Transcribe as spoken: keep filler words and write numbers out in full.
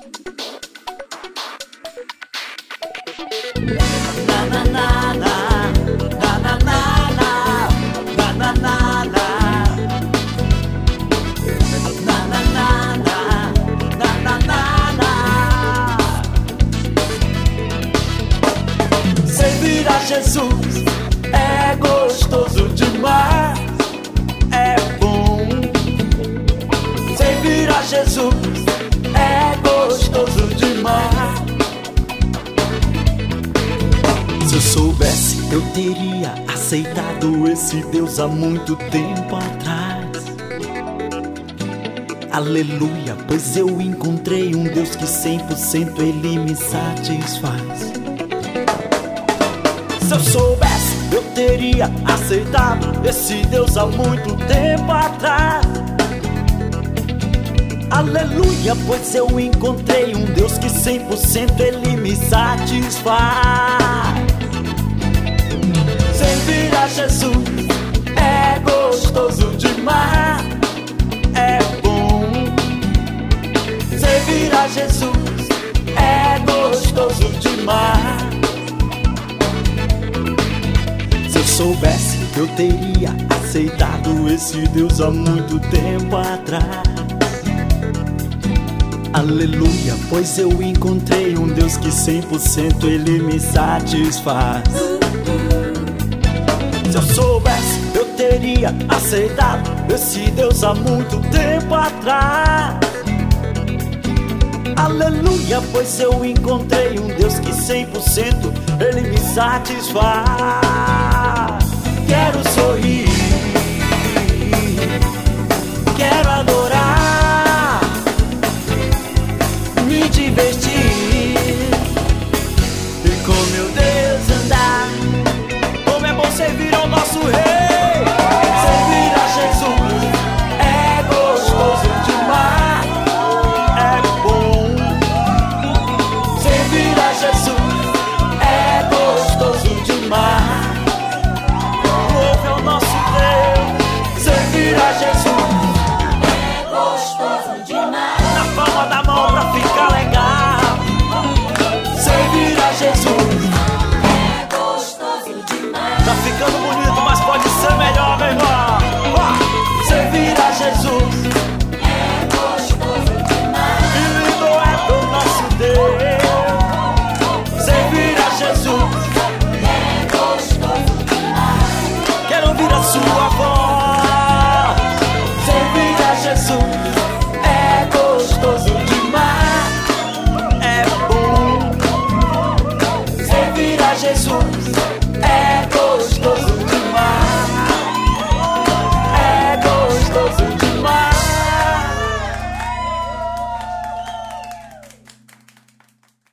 Jesus é gostoso demais, é bom. Servir a Jesus é gostoso demais. Se eu soubesse, eu teria aceitado esse Deus há muito tempo atrás. Aleluia, pois eu encontrei um Deus que cem por cento Ele me satisfaz. Se eu soubesse, eu teria aceitado esse Deus há muito tempo atrás. Aleluia, pois eu encontrei um Deus que cem por cento Ele me satisfaz. Servir a Jesus é gostoso demais, é bom. Servir a Jesus é gostoso demais. Se eu soubesse, eu teria aceitado esse Deus há muito tempo atrás. Aleluia, pois eu encontrei um Deus que cem por cento Ele me satisfaz. Se eu soubesse, eu teria aceitado esse Deus há muito tempo atrás. Aleluia, pois eu encontrei um Deus que cem por cento Ele me satisfaz. Quero sorrir, quero adorar, me divertir e com meu Deus andar. Como é bom servir ao nosso Rei. Servir a Jesus é gostoso demais, é bom. Servir a Jesus é gostoso demais. Louve ao nosso Deus. Servir a Jesus é gostoso demais. na palma da mão pra ficar legal. Servir a Jesus É gostoso demais. tá ficando bonito, mas pode ser melhor, meu irmão. Ó, servir a Jesus É gostoso demais. que lindo é o nosso Deus. Servir a Jesus, É gostoso demais. quero ouvir a sua voz. Servir a Jesus é gostoso demais, é bom. Servir a Jesus